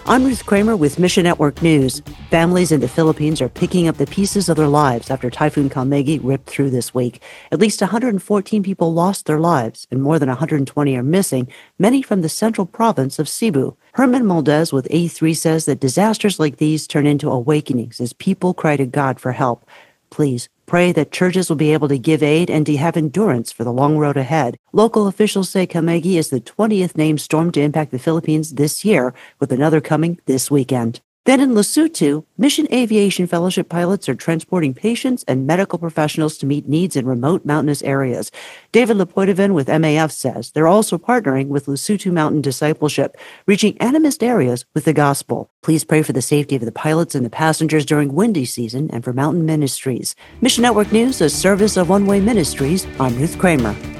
I'm Ruth Kramer with Mission Network News. Families in the Philippines are picking up the pieces of their lives after Typhoon Kalmegi ripped through this week. At least 114 people lost their lives, and more than 120 are missing, many from the central province of Cebu. Herman Moldez with A3 says that disasters like these turn into awakenings as people cry to God for help. Please pray that churches will be able to give aid and to have endurance for the long road ahead. Local officials say Kalmegi is the 20th named storm to impact the Philippines this year, with another coming this weekend. Then in Lesotho, Mission Aviation Fellowship pilots are transporting patients and medical professionals to meet needs in remote mountainous areas. David Lepoitevin with MAF says they're also partnering with Lesotho Mountain Discipleship, reaching animist areas with the gospel. Please pray for the safety of the pilots and the passengers during windy season and for mountain ministries. Mission Network News, a service of One Way Ministries. I'm Ruth Kramer.